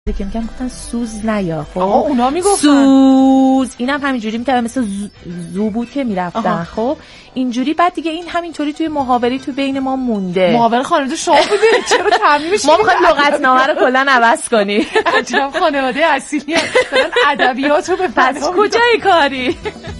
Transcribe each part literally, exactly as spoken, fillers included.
که میگن گفتن سوز نیا. خب آها اونا میگفتن سوز، اینم همینجوری میکردن مثل زو بود که میرفتن. خب اینجوری بعد دیگه این همینطوری توی محاوره تو بین ما مونده. محاوره خانواده شما بودید چرا تعمیمش ما میخوایم لغتنامه رو کلا عوض کنیم. عجب خانواده اصیلی دارن ادبیاتو به پس کجای کاری؟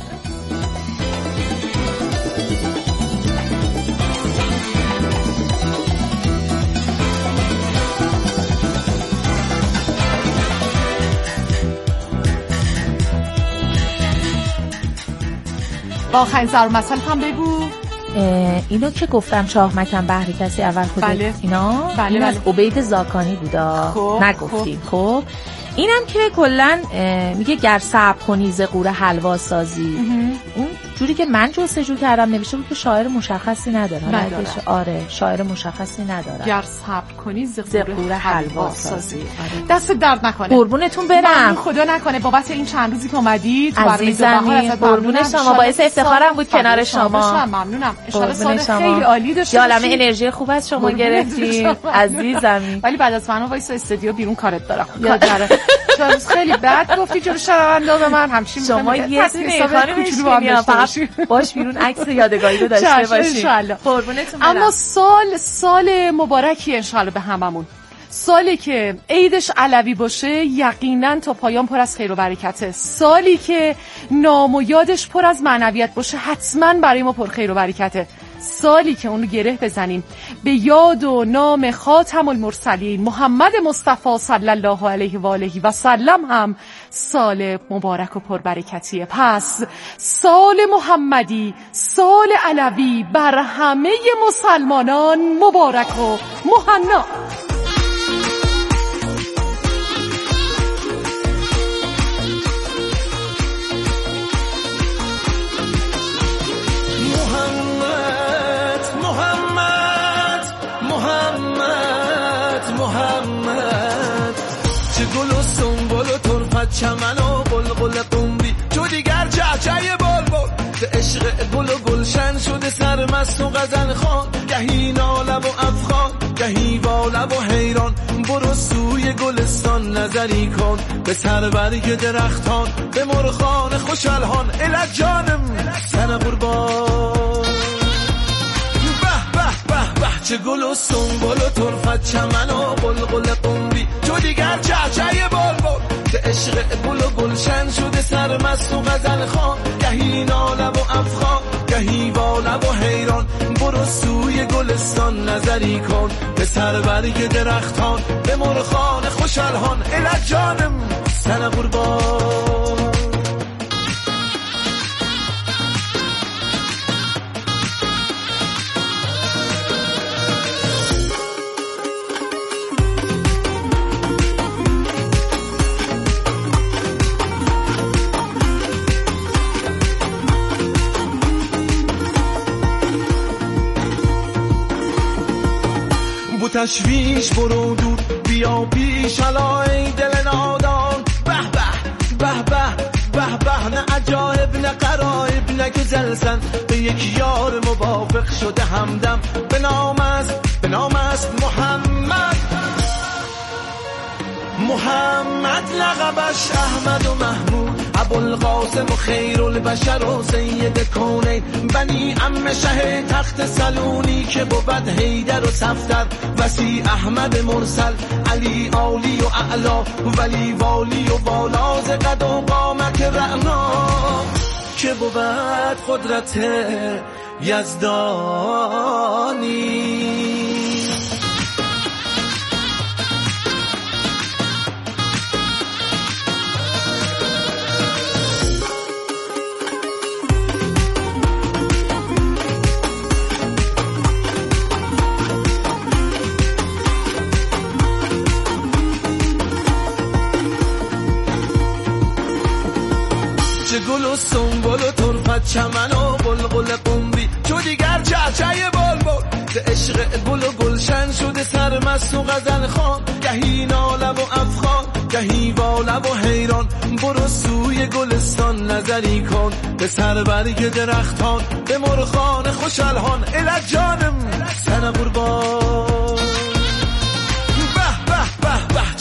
آخرین ضرب مثل هم بگو. اینو که گفتم شاه مکن بهر کسی اول خودت. بله. اینا بله این بله. از عبید زاکانی بودا. خب. نگفتیم. خب اینم که کلا میگه گر صبر کنی ز قور حلوا سازی. اون جوری که من جستجو کردم نوشته بود که شاعر مشخصی نداره. نداره. آره شاعر مشخصی نداره. گر صبر کنی ز قور حلوا سازی. آره. دست درد نکنه. قربونتون برم. خدا نکنه بابت این چند روزی که اومدی تو برنامه عزیزمی قربون شما، باعث افتخارم بود کنار شما. ممنونم. ان شاء الله سال خیلی عالی داشته باشی. یالمه انرژی خوب از شما گرفتیم عزیزمی. ولی بعد از من وایس استودیو بیرون کارت دارم. یاداره چون خیلی بد گفتی جلوی شنوندا به من همچین شما یه دونه کاری کوچولو فقط باش بیرون عکس یادگاری رو داشته باشی ان قربونتون. اما سال سال مبارکی ان شاء الله به هممون. سالی که عیدش علوی باشه یقینا تا پایان پر از خیر و برکته. سالی که نام و یادش پر از معنویت باشه حتما برای ما پر خیر و برکته. سالی که اون رو گره بزنیم به یاد و نام خاتم المرسلین محمد مصطفی صلی الله علیه و آله و سلم هم سال مبارک و پربرکتیه. پس سال محمدی، سال علوی بر همه مسلمانان مبارک و مهنا. چمن و بلبل قمری تو دیگر چهچه بلبل به عشق گل و گلشن شده سرمست و غزل خوان گهی ناله و افغان گهی واله و حیران برو سوی گلستان نظری کن به سر برگ درختان به مرغان خوش الحان الک جانم سن قربان به به به به چه گل و سنبل و طرفت چمن و بلبل قمری تو دیگر چهچه بلبل به عشق گل و گلشن شده سرمست و غزل خوان گهی ناله و افغان گهی واله و حیران برو سوی گلستان نظری کن به سر برگ درختان به مرغان خوش الحان الک جانم سن قربان. تشویش برو دور بیا پیش الا ای دل نادان به به به به به به نه عجایب نه قرایب نه گزلزن به یک یار موافق شده همدم به نام است به نام است محمد محمد لقبش احمد و محمود ابوالقاسم و خیرالبشر و سید کونین بنی عم شه تخت سلونی که بود حیدر و صفدر وسی احمد مرسل علی عالی و اعلا ولی والی و والاز قد و قامت رعنا که بود قدرت یزدانی. چه گل و سنبل و طرفت چمن و بلبل قمری تو دیگر چهچه بلبل به عشق گل و گلشن شده سرمست و غزل خوان گهی ناله و افغان گهی واله و حیران برو سوی گلستان نظری کن به سر برگ درختان به مرغان خوش الحان الک جانم سن قربان. به به به به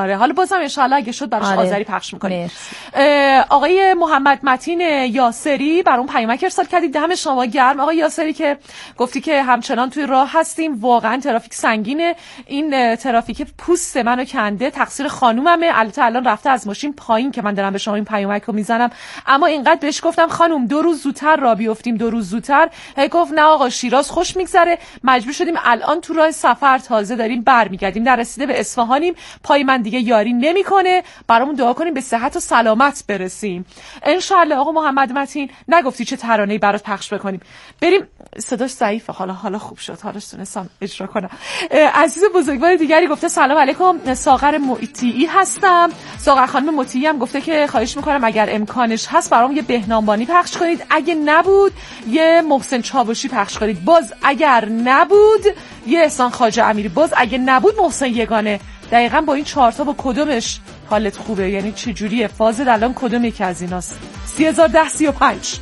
آره حالا بازم ان شاء الله اگه شد براش آره. آذری پخش می‌کنیم. آقای محمد متین یاسری برام پیامک ارسال کردید، دم شما گرم آقای یاسری که گفتی که همچنان توی راه هستیم، واقعا ترافیک سنگینه، این ترافیک پوست منو کنده، تقصیر خانوممه. البته الان رفته از ماشین پایین که من دارم به شما این پیامک رو میزنم، اما اینقدر بهش گفتم خانم دو روز زودتر راه بیافتیم، دو روز زودتر، هی گفت نه آقا شیراز خوش میگذره، مجبور شدیم الان تو راه سفر تازه داریم برمیگردیم، در رسیده به اصفهانیم، پای من دیگه یاری نمیکنه، برامون دعا کنیم به صحت و سلامت برسیم ان شاء الله. آقا محمد متین نگفتی چه ترانه‌ای برات پخش بکنیم؟ بریم. صداش ضعیفه، حالا حالا خوب شد، حالا تونستم اجرا کنم. عزیز بزرگوار دیگری گفته سلام علیکم، ساغر مطیعی هستم. ساغر خانم مطیعی هم گفته که خواهش میکنم اگر امکانش هست برام یه بهنامبانی پخش کنید، اگه نبود یه محسن چاوشی پخش کنید، باز اگر نبود یه احسان خواجه امیری، باز اگه نبود محسن یگانه. دقیقاً با این چهار تا با کدومش حالت خوبه؟ یعنی چه جوریه فازت الان کدوم یکی از ایناست؟ سی هزار و ده سی و پنج.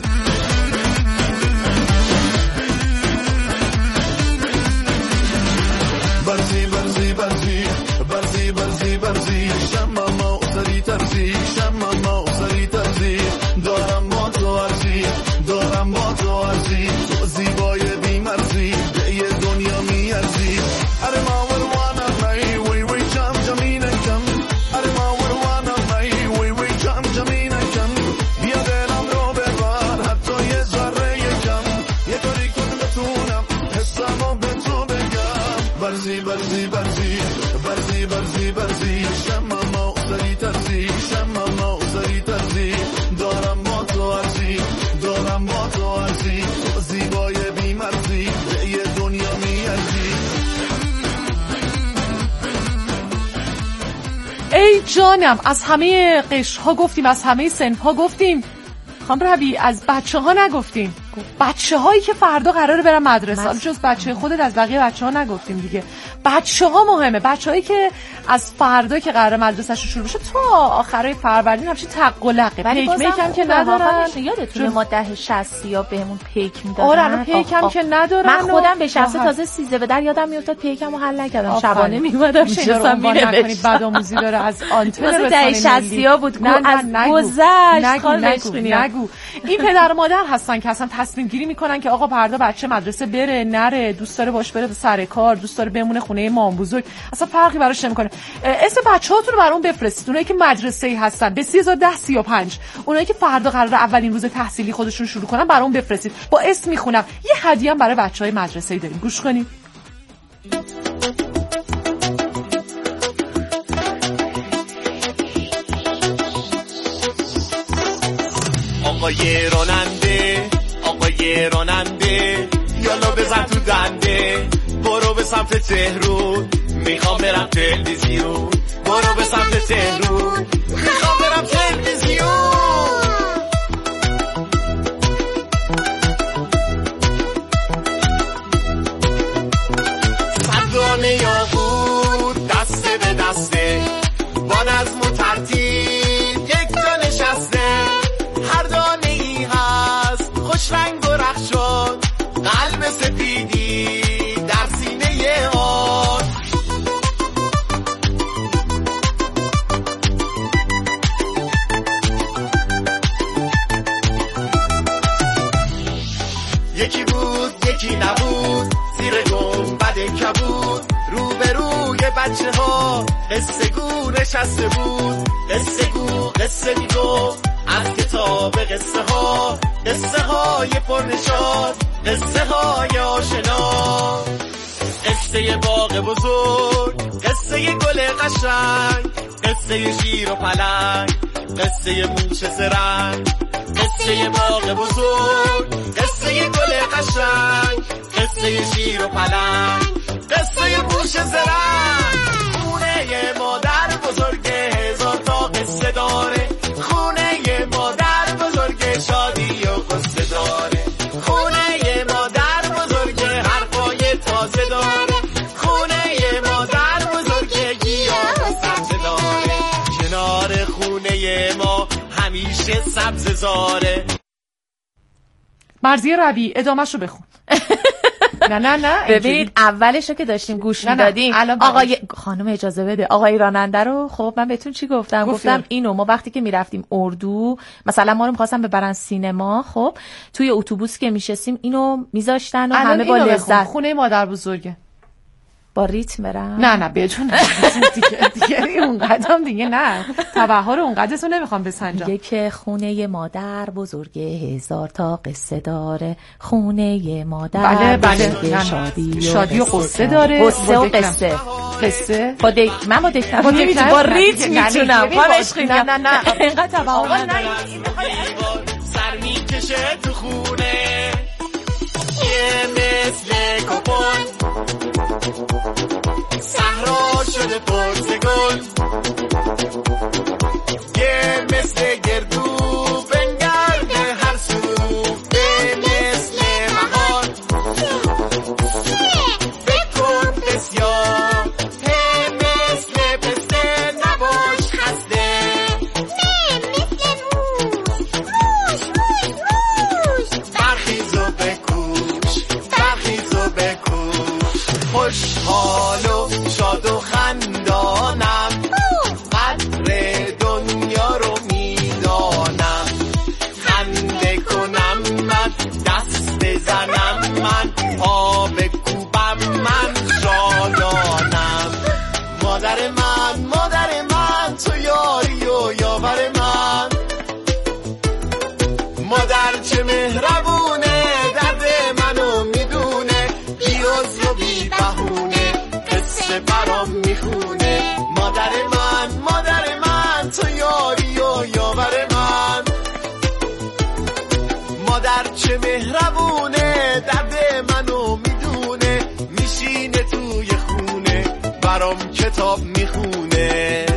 برزی برزی برزی برزی برزی برزی شما ما سری ترزی شما ما سری ترزی دارم با تو ارزی دارم با تو ارزی تو زیبای بی‌مرزی به یه دنیا میارزی. اره ما وروانم نی وی وی جام جمینکم اره ما وروانم نی وی وی جام جمینکم بیا دلم رو ببر حتی یه ذره کم یه کاری کن بتونم حسمو به تو بگم. برزی برزی برزی برزی برزی برزی شما ما سری ترزی شما ما سری ترزی دارم با تو ارزی دارم با تو ارزی تو زیبای بی‌مرزی به یه دنیا میارزی. ای جانم از همه قشرها گفتیم، از همه سنفها گفتیم، خانم ربی از بچه ها نگفتیم، بچه هایی که فردا قراره برن مدرسه، حالا جز بچه خودت از بقیه بچه ها نگفتیم دیگه. بچه ها مهمه، بچه هایی که از فردا که قراره مدرسه‌شون شروع بشه تا آخرای فروردین همچین تق و لقه، پیک میک هم که ندارن. یادتونه ما ده شصت یا بهمون پیک میدادن؟ آره الان پیک هم که ندارن. من خودم به شخص تازه سیزده به در یادم میافتاد پیکم رو حل نکردم، شبانه میومدم میشستم می‌نوشتم. بدآموزی داره از آنتن رسانه ده شصت ها بود، از گذشت نگو نگو. این پدر و مادر هستن که اصلا تصمیم گیری میکنن که آقا فردا بچه مدرسه بره نره، دوست داره باش بره سر کار، دوست داره بمونه خونه مام بزرگ، اصلا فرقی براش نمیکنه. اسم بچه‌هاتون رو برام بفرستید، اونایی که مدرسه‌ای هستن به سی هزار و ده سی و پنج، اونایی که فردا قراره اولین روز تحصیلی خودشون شروع کنن برام بفرستید، با اسم میخونم. یه هدیه هم برای بچه‌های مدرسه‌ای داریم، گوش کنید. آقای راننده آقای راننده یالا بزن تو دنده، برو به سمت تهرون میخوام برم تلویزیون، برو به سمت تهرون میخوام برم تلویزیون. صدانه یاقوت دسته به دسته با نظم و ترتیب یک جا نشسته، هر دانه ای هست خوش رنگ و رخشان، قلب سپیدی در سینه آن. یکی بود یکی نبود زیر گنبد کبود، روبروی بچه ها قصه گو نشسته بود، قصه گو قصه میگو از کتاب قصه ها، قصه های پرنشاد، قصه های آشنا، قصه باغ بزرگ، قصه گل قشنگ، قصه شیر و پلنگ، قصه موش زرنگ، قصه باغ بزرگ، قصه گل قشنگ، قصه شیر و پلنگ، قصه موش زرنگ. خونه مادر بزرگ هزار تا قصه داره، خونه مادر بزرگ شادی و قصه داره، خونه مادر بزرگ حرفای تازه داره، خونه مادر بزرگ گیاه و سبزه داره، کنار خونه ما همیشه سبزه زاره. مرضیه ربی ادامه‌شو بخون. نه نه نه ببینید اولش که داشتیم گوش میدادیم آقای خانم اجازه بده آقای راننده رو خب من بهتون چی گفتم گفتم, گفتم اینو ما وقتی که میرفتیم اردو مثلا ما رو می‌خواستن ببرن سینما خب توی اتوبوس که میشستیم اینو میذاشتن و همه با لذت خونه مادر بزرگه با ریتم برم نه نه بدون دیگه دیگه اونقدرم دیگه نه تبهار اونقدرتون نمیخوام بسنجم. میگه که خونه مادر بزرگه هزار تا قصه داره خونه مادر بله بله شادی, شادی و قصه داره قصه و قصه قصه با دک من با دک نمیتونم با ریتم میتونم نه نه نه اینقدر تبهار نه سر میکشه تو خونه یه مثل کپون صحرا شده پرز گل یه مثل گردو بنگرد هر سو به مثل مهار بکن بسیار به مثل پسته نباش خسته نه مثل موش موش موش موش برخیز و بکوش برخیز و بکوش خوشحال و شاد و خندانم قدر دنیا رو میدانم خنده کنم من دست بزنم من پا بکوبم من شادانم مادر من مادر من تو یاری و یاور من مادر چه مهربونه درد منو میدونه بیوز و بی بهونه قصه برام میخونه مادر من مادر من تو یاری و یاور من مادر چه مهربونه درد منو میدونه میشینه توی خونه برام کتاب میخونه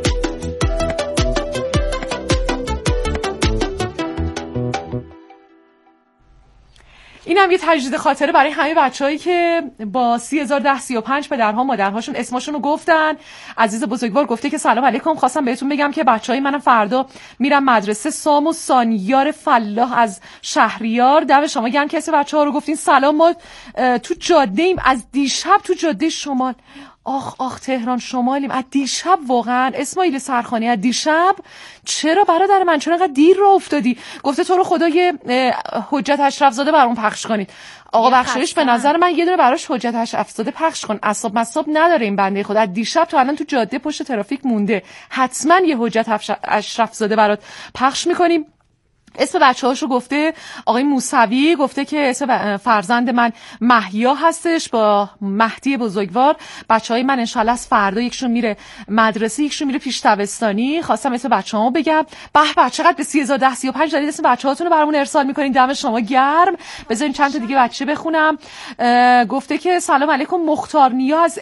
اینم یه تجدید خاطره برای همه بچه‌هایی که با سی هزار و ده سی و پنج پدرها مادرهاشون اسمشون رو گفتن. عزیز بزرگوار گفته که سلام علیکم، خواستم بهتون بگم که بچه‌های منم فردا میرم مدرسه. سام و سانیار فلاح از شهریار. دم شما گرم که اسم بچه‌ها رو گفتین. سلام، ما تو جاده ایم، از دیشب تو جاده شمال. آخ آخ تهران شمالیم. از دیشب واقعا اسماعیل سرخانی، از دیشب چرا برادر من چرا انقدر دیر راه افتادی؟ گفته تو رو خدا یه حجت اشرف زاده برام پخش کنید. آقا بخشایش به نظر من یه دونه براش حجت اشرف زاده پخش کن. عصب مصاب نداره این بنده خدا. از دیشب تو الان تو جاده پشت ترافیک مونده، حتما یه حجت اشرف زاده برات پخش میکنیم. اسم بچه‌هاشو گفته. آقای موسوی گفته که اسم فرزند من محیا هستش با مهدی بزرگوار. بچه‌های من انشالله از فردا یکشون میره مدرسه، یکشون میره پیش دبستانی. خواستم اسم بچه‌هامو بگم. به به چقدر به سی هزار و ده سی و پنج دارید اسم بچه‌هاتون رو برامون ارسال می‌کنین. دم شما گرم. بذارین چند تا دیگه بچه بخونم. گفته که سلام علیکم، مختار نیا از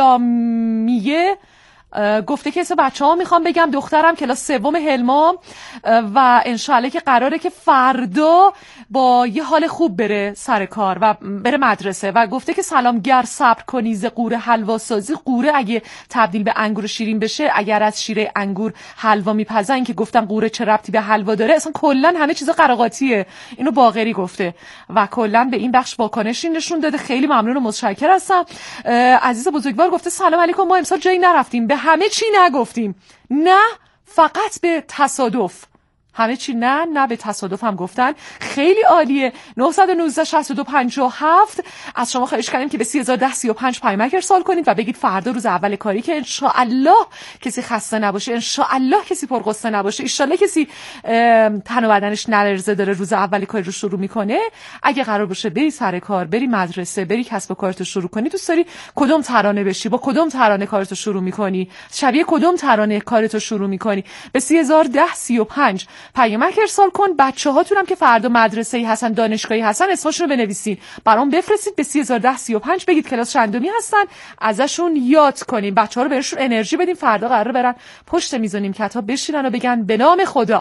اسلامیه. گفته که اسم بچه ها میخوام بگم دخترم کلاس سوم هلمام و انشالله که قراره که فردا با یه حال خوب بره سر کار و بره مدرسه. و گفته که سلام گر صبر کنی ز قوره حلوا سازی. قوره اگه تبدیل به انگور شیرین بشه، اگر از شیره انگور حلوا میپزن، که گفتم قوره چه ربطی به حلوا داره، اصلا کلا همه چیزا قراقاتیه. اینو باقری گفته و کلا به این بخش واکنشی نشون داده. خیلی ممنون و متشکر هستم. عزیز بزرگوار گفته سلام علیکم، ما امسال جایی نرفتیم، به همه چی نگفتیم، نه فقط به تصادف. همه چی نه نه به تصادف هم گفتن. خیلی عالیه. نه یک نه شش دو پنج هفت از شما خواهش کردیم که به سی هزار و ده سی و پنج پیامک ارسال کنید و بگید فردا روز اول کاری که انشاءالله کسی خسته نباشه، انشاءالله کسی پرقصه نباشه، انشاءالله کسی تن و بدنش نلرزه داره روز اول کاری رو شروع میکنه. اگه قرار باشه بری سر کار، بری مدرسه، بری کسب و کارتو شروع کنی، دوست داری کدوم ترانه بشی؟ با کدوم ترانه کارتو شروع میکنی؟ شبیه کدوم ترانه کارتو شروع میکنی؟ به سی هزار و ده سی و پنج پیامک ارسال کن. بچه هاتونم که فردا مدرسه‌ای هستن، دانشگاهی هستن، اسمشون رو بنویسین برام بفرستید به سی هزار و ده سی و پنج. بگید کلاس چندمی هستن، ازشون یاد کنیم. بچه‌ها رو بهشون انرژی بدیم. فردا قراره برن پشت میز و نیمکت‌ها بشینن و بگن به نام خدا.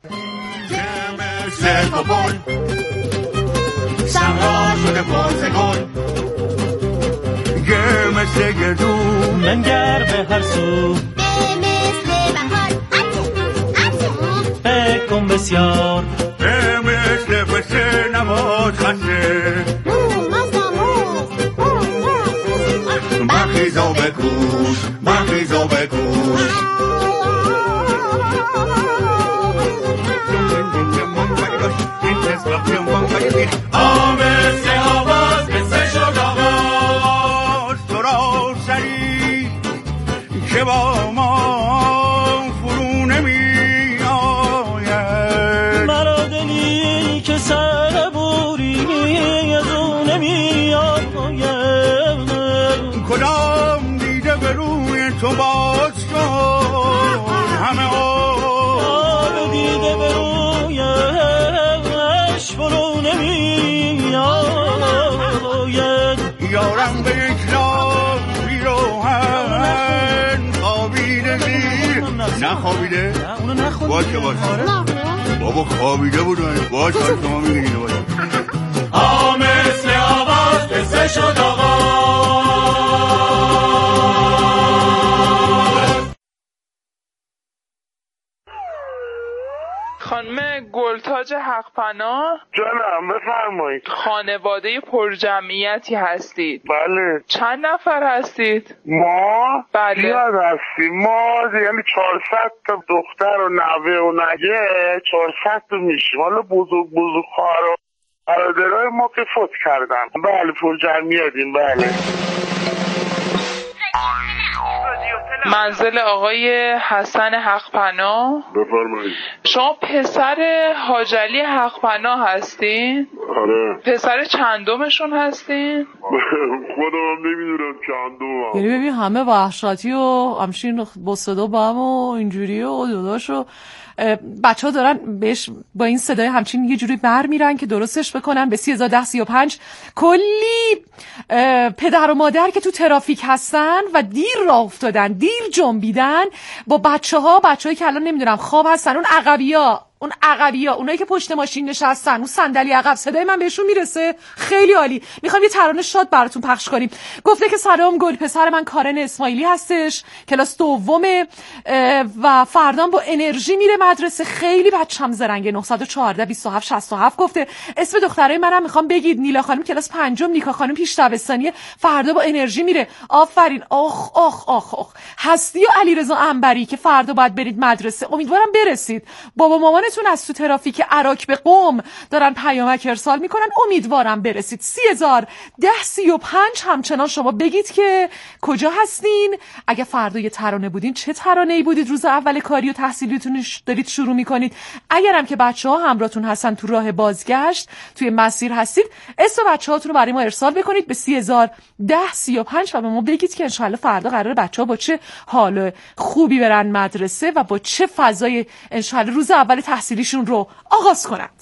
مثل گردو منگر به هر سو، بکن بسیار به مثل بسه نباد خسته، بکوش برخیزا بکوش آمد که آواز مثل شد آواز تو را سری که با ما فرو نمی آید مرا دلی که سر بوری از او نمی آید کدام دیده به روی تو باز کن همه آب دیده به رویش فرو نمی آید یارم به یک لابی روحن خوابیده زیر نخوابیده؟ باشه باشه بابا خوابیده بود باشه شما میگیده باشه آ مثل آواز مثل شد آواز خانم گلتاج حقپناه جانم بفرمایید. خانواده پرجمعیتی هستید؟ بله. چند نفر هستید؟ ما بله. زیاد هستیم. ما یعنی چهارصد تا دختر و نوه و نگه چهارصد تا میشیم. حالا بزرگ بزرگ خواهر و برادرای ما که فوت کردن. بله پرجمعیتیم. بله. منزل آقای حسن حقپناه. بفرمایید. شما پسر حاج علی حقپناه هستین؟ آره. پسر چندمشون هستین؟ خودم نمیدونم چندم. یعنی ببین همه وحشتی و همشین با صدا با هم و اینجوری و داداش و بچه ها دارن بهش با این صدای همچین یه جوری بر میرن که درستش بکنن به سی هزار ده سی و پنج. کلی پدر و مادر که تو ترافیک هستن و دیر راه افتادن دیر جنبیدن با بچه ها بچه هایی که الان نمیدونم خواب هستن، اون عقبی ها اون عقبی ها اونایی که پشت ماشین نشستن، اون صندلی عقب صدای من بهشون میرسه. خیلی عالی. میخوام یه ترانه شاد براتون پخش کنیم. گفته که سلام گل پسر من کارن اسماعیلی هستش، کلاس دومه و فردا با انرژی میره مدرسه. خیلی بچه‌م زرنگه. نه یک چهار بیست و هفت شصت و هفت گفته اسم دخترای منم میخوام بگید. نیلا خانم کلاس پنجم، نیکا خانم پیش دبستانیه، فردا با انرژی میره. آفرین. آخ آخ آخ آخ. هستی و علیرضا انبری که فردا باید برید مدرسه. امیدوارم برسید. بابا مامان تون از تو ترافیک عراق به قم دارن پیامک ارسال میکنن. امیدوارم برسید. سی هزار ده سی و پنج همچنان شما بگید که کجا هستین. اگه فردا یه ترانه بودین چه ترانه‌ای بودید؟ روز اول کاری و تحصیلیتون دارید شروع میکنید. اگرم که بچه‌ها همراهتون هستن تو راه بازگشت توی مسیر هستید، اسم بچه‌هاتون رو برای ما ارسال بکنید به سی هزار ده سی و پنج و به ما بگید که انشالله فردا قراره بچه‌ها با چه حال خوبی برن مدرسه و با چه فضای انشالله روز اول تحصیلیشون رو آغاز کنند.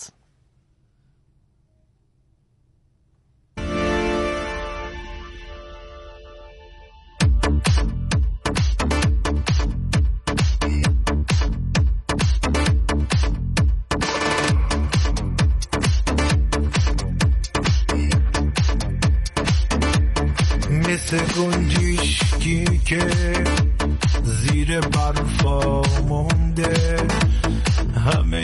مثل گنجشکی که زیر برفا مونده، همه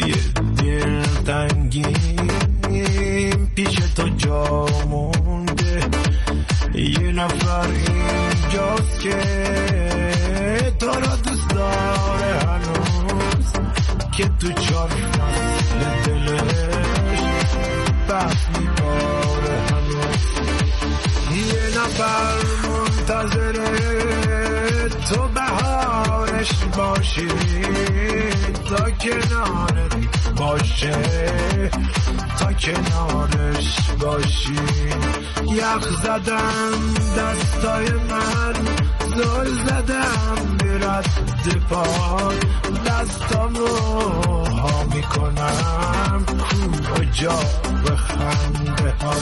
دلتنگیم پیش تو جا مونده. یه نفر اینجاست که تو را دوست داره هنوز، که تو چار فصل دلش بحث میباره هنوز. یه نفر منتظره تو بهارش باشی، تا کنارت باشه، تا کنارش باشی. یخ زدم دستای من، زل زدم برد پای، دستامو ها میکنم کجا به خنده ها.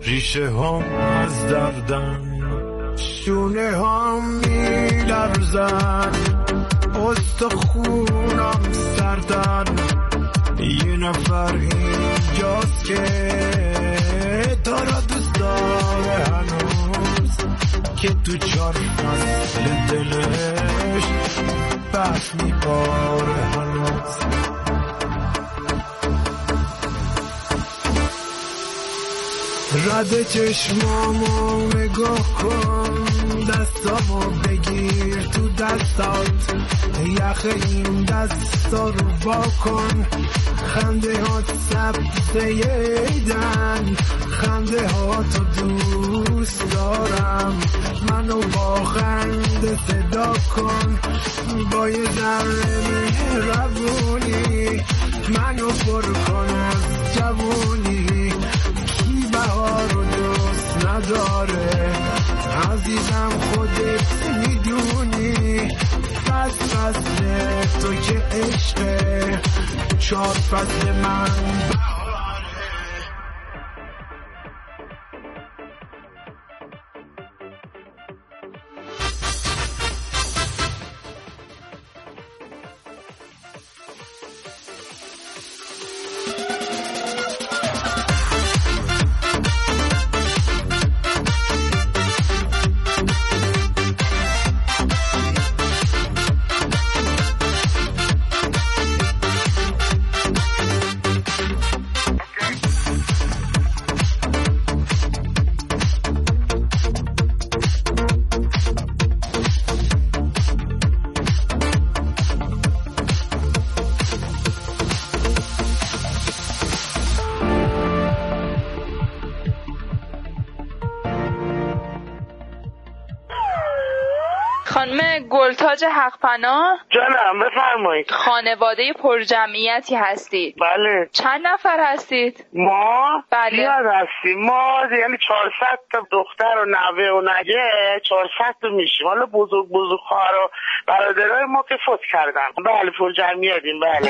ریشه هم از دردن، شونه هم می لرزن، استخونم سردن. یه نفر اینجاست که دارد دوست داره هنوز، که تو چار فصل دلش بس میباره هنوز. رد چشمامو نگاه کن، دستامو بگیر تو دستات، یخ این دستا رو وا کن. خنده ها سبزه ایدن، خنده ها تو دوست دارم. منو با خنده صدا کن، با یه ذره مهربونی منو پر کن از جوونی. کی بهار رو دوست نداره عزیزم، خودت میدونی. فصل فصل تو که عشقه، چار فصل من خانم گلتاج حقپناه. جانم بفرمایید. خانواده پرجمعیتی هستید؟ بله. چند نفر هستید؟ ما بله. زیاد هستیم. ما یعنی چهارصد تا دختر و نوه و نگه، چهارصد تا میشیم. حالا بزرگ بزرگ خواهر و برادرای ما که فوت کردن. بله پرجمعیتیم. بله.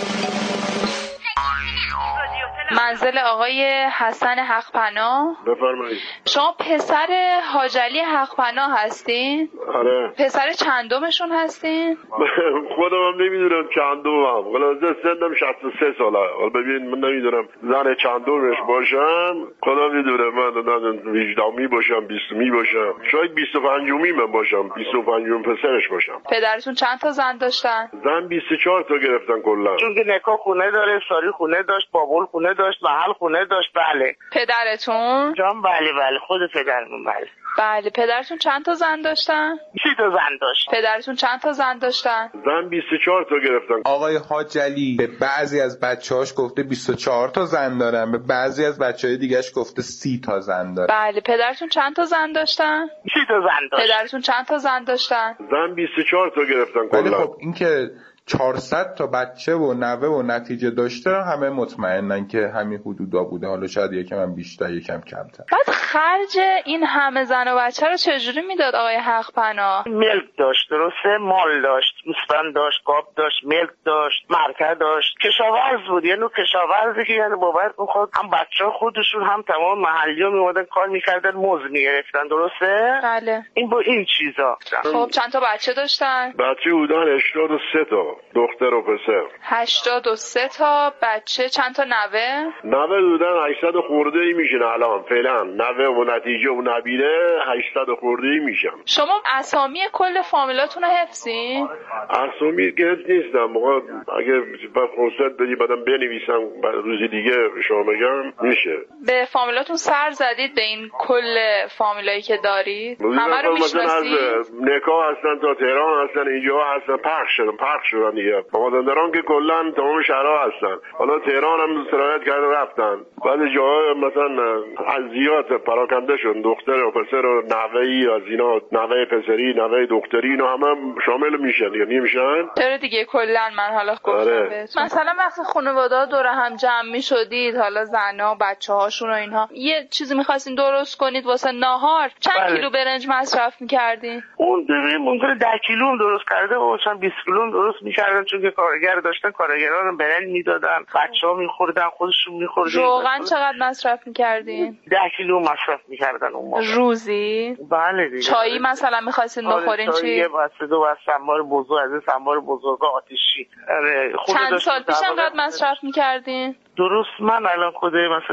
منزل آقای حسن حقپناه. بفرمایید. شما پسر حاجلی حقپناه هستین؟ آره. پسر چندمشون هستین؟ خودم هم نمیدونم چندمم. خلاصه سنم شصت و سه ساله. حالا ببین من نمیدونم زن چندمش باشم، خدا میدونه. من وجدامی باشم، بیستمی باشم، شاید بیست و پنجمی من باشم، بیست و پنجم پسرش باشم. پدرتون چند تا زن داشتن؟ زن بیست و چهار تا گرفتن کلا. چون که نکاح خونه داره، ساری خونه داشت، بابول خونه داشت، محل خونه داشت. بله. پدرتون؟ جان بله بله خود پدرمون. بله. بله. پدرتون چند تا زن داشتن؟ سی تا زن داشت. پدرتون چند تا زن داشتن؟ زن بیست و چهار تا گرفتن. آقای حاجلی به بعضی از بچه‌هاش گفته بیست و چهار تا زن دارن، به بعضی از بچه‌های دیگه‌اش گفته سی تا زن دارن. بله. پدرتون چند تا زن داشتن؟ سی تا زن داشت. پدرتون چند تا زن داشتن؟ زن بیست و چهار تا گرفتن ولی کلا. خب این که چهارصد تا بچه و نوه و نتیجه داشته همه مطمئنن که همین حدودا بوده. حالا شاید یکم هم بیشتر یکم کمتر. بعد خرج این همه زن و بچه رو چجوری میداد آقای حقپناه؟ ملک داشت، درسته، مال داشت، گوسفند داشت، گاو داشت، ملک داشت، مرکه داشت، کشاورز بود. یعنی کشاورزی که یعنی باور کن خود هم بچه‌ها خودشون هم تمام محلی‌ها میومدن کار میکردن، موز میگرفتن، درسته؟ بله. این با این چیزا. خب چند تا بچه داشتن؟ بچه بودن هشتاد و سه تا دختر و پسر. هشتاد و سه تا بچه. چند تا نوه؟ نوه بودن هشتصد خورده ای میشن الان فعلا. نوه و نتیجه و نبیره هشتصد خورده ای میشن. شما اسامی کل فامیلاتون رو حفظین؟ اسامی که حفظ نیستم. اگه فرصت بدی بعدم بنویسم روزی دیگه شما بگم میشه. به فامیلاتون سر زدید به این کل فامیلایی که دارید؟ همه رو میشناسید؟ نکاح هستن تا تهران هستن، اینجا هستن، پخش شدن پخش شدن دیگه. مازندران که کلا تمام شهرها هستن. حالا تهران هم سرایت کرده رفتن. بعد جاها مثلا از زیاد پراکنده شدن. دختر و پسر و نوه‌ای از اینا، نوه پسری، نوه دختری، اینا همه شامل میشن دیگه. نمیشن؟ چرا دیگه کلا من حالا گفتم آره. بهتون. مثلا وقتی خانواده‌ها دور هم جمع میشدید، حالا زنا، بچه‌هاشون و اینها، یه چیزی می‌خواستین درست کنید واسه ناهار، چند بله. کیلو برنج مصرف می‌کردین؟ اون ببین ممکنه ده کیلو هم درست کرده و مثلا بیست کیلو هم درست می‌کرد. میکردن چون که کارگر داشتن، کارگران رو برنج میدادن، بچه‌ها میخوردن، خودشون میخوردن. روغن چقدر مصرف میکردین؟ ده کیلو مصرف میکردن اون موقع. روزی؟ بله دیگه. چایی مثلا میخواستین بخورین چی؟ یه بسته دو بسته انبار بزرگ، از این انبار بزرگ آتشی. چند سال پیش انقدر مصرف میکردین؟ درست من الان خود مثلا